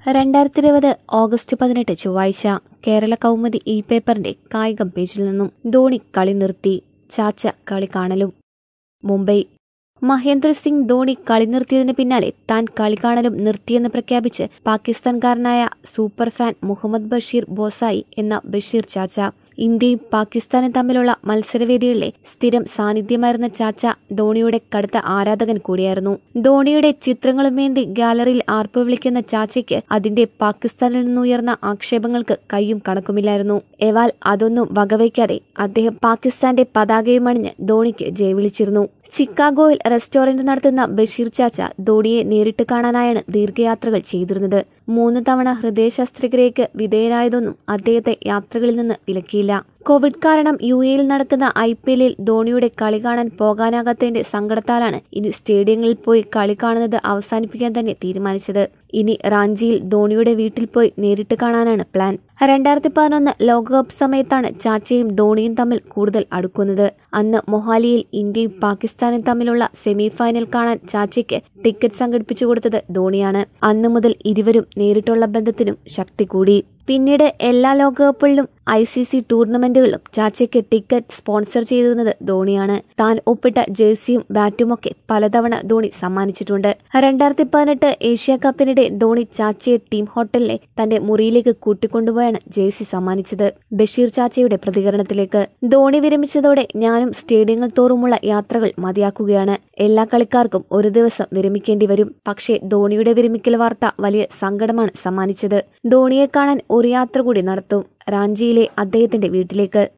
2020 August 18 ചൊവ്വാഴ്ച കേരള കൗമുദി പേപ്പറിന്റെ കായികം പേജിൽ നിന്നും ധോണി കളി നിർത്തി, ചാച്ച കളി കാണലും. മുംബൈ. മഹേന്ദ്ര സിംഗ് ധോണി കളി നിർത്തിയതിന് പിന്നാലെ താൻ കളി കാണലും നിർത്തിയെന്ന് പ്രഖ്യാപിച്ച് പാകിസ്ഥാൻകാരനായ സൂപ്പർ ഫാൻ മുഹമ്മദ് ബഷീർ ബോസായി എന്ന ബഷീർ ചാച്ച. ഇന്ത്യയും പാകിസ്ഥാനും തമ്മിലുള്ള മത്സരവേദികളിലെ സ്ഥിരം സാന്നിധ്യമായിരുന്ന ചാച്ച ധോണിയുടെ കടുത്ത ആരാധകൻ കൂടിയായിരുന്നു. ധോണിയുടെ ചിത്രങ്ങളുമേന്തി ഗാലറിയിൽ ആർപ്പ് വിളിക്കുന്ന ചാച്ചയ്ക്ക് അതിന്റെ പാകിസ്ഥാനിൽ നിന്നുയർന്ന ആക്ഷേപങ്ങൾക്ക് കയ്യും കണക്കുമില്ലായിരുന്നു. എന്നാൽ അതൊന്നും വകവയ്ക്കാതെ അദ്ദേഹം പാകിസ്ഥാന്റെ പതാകയുമണിഞ്ഞ് ധോണിക്ക് ജയ് വിളിച്ചിരുന്നു. ചിക്കാഗോയിൽ റെസ്റ്റോറന്റ് നടത്തുന്ന ബഷീർ ചാച്ച ധോണിയെ നേരിട്ട് കാണാനായാണ് ദീർഘയാത്രകൾ ചെയ്തിരുന്നത്. 3 തവണ ഹൃദയ ശസ്ത്രക്രിയയ്ക്ക് വിധേയനായതൊന്നും അദ്ദേഹത്തെ യാത്രകളിൽ നിന്ന് വിലക്കിയില്ല. കോവിഡ് കാരണം UAEയിൽ നടക്കുന്ന IPLൽ ധോണിയുടെ കളി കാണാൻ പോകാനാകാത്തതിന്റെ സങ്കടത്താലാണ് ഇനി സ്റ്റേഡിയങ്ങളിൽ പോയി കളി കാണുന്നത് അവസാനിപ്പിക്കാൻ തന്നെ തീരുമാനിച്ചത്. ഇനി റാഞ്ചിയിൽ ധോണിയുടെ വീട്ടിൽ പോയി നേരിട്ട് കാണാനാണ് പ്ലാൻ. 2011 ലോകകപ്പ് സമയത്താണ് ചാച്ചയും ധോണിയും തമ്മിൽ കൂടുതൽ അടുക്കുന്നത്. അന്ന് മൊഹാലിയിൽ ഇന്ത്യയും പാകിസ്ഥാനും തമ്മിലുള്ള സെമി ഫൈനൽ കാണാൻ ചാച്ചയ്ക്ക് ടിക്കറ്റ് സംഘടിപ്പിച്ചു കൊടുത്തത് ധോണിയാണ്. അന്നു മുതൽ ഇരുവരും നേരിട്ടുള്ള ബന്ധത്തിനും ശക്തി കൂടി. പിന്നീട് എല്ലാ ലോകകപ്പുകളിലും ICC ടൂർണമെന്റുകളിലും ചാച്ചയ്ക്ക് ടിക്കറ്റ് സ്പോൺസർ ചെയ്തിരുന്നത് ധോണിയാണ്. താൻ ഒപ്പിട്ട ജേഴ്സിയും ബാറ്റുമൊക്കെ പലതവണ ധോണി സമ്മാനിച്ചിട്ടുണ്ട്. 2018 ഏഷ്യ കപ്പിനിടെ ധോണി ചാച്ചയെ ടീം ഹോട്ടലിലെ തന്റെ മുറിയിലേക്ക് കൂട്ടിക്കൊണ്ടുപോയാണ് ജേഴ്സി സമ്മാനിച്ചത്. ബഷീർ ചാച്ചയുടെ പ്രതികരണത്തിലേക്ക്: ധോണി വിരമിച്ചതോടെ ഞാനും സ്റ്റേഡിയങ്ങൾ തോറുമുള്ള യാത്രകൾ മതിയാക്കുകയാണ്. എല്ലാ കളിക്കാർക്കും ഒരു ദിവസം വിരമിക്കേണ്ടി വരും. പക്ഷേ ധോണിയുടെ വിരമിക്കൽ വാർത്ത വലിയ സങ്കടമാണ് സമ്മാനിച്ചത്. ധോണിയെ കാണാൻ ഒരു യാത്ര കൂടി നടത്തും, റാഞ്ചിയിലെ അദ്ദേഹത്തിന്റെ വീട്ടിലേക്ക്.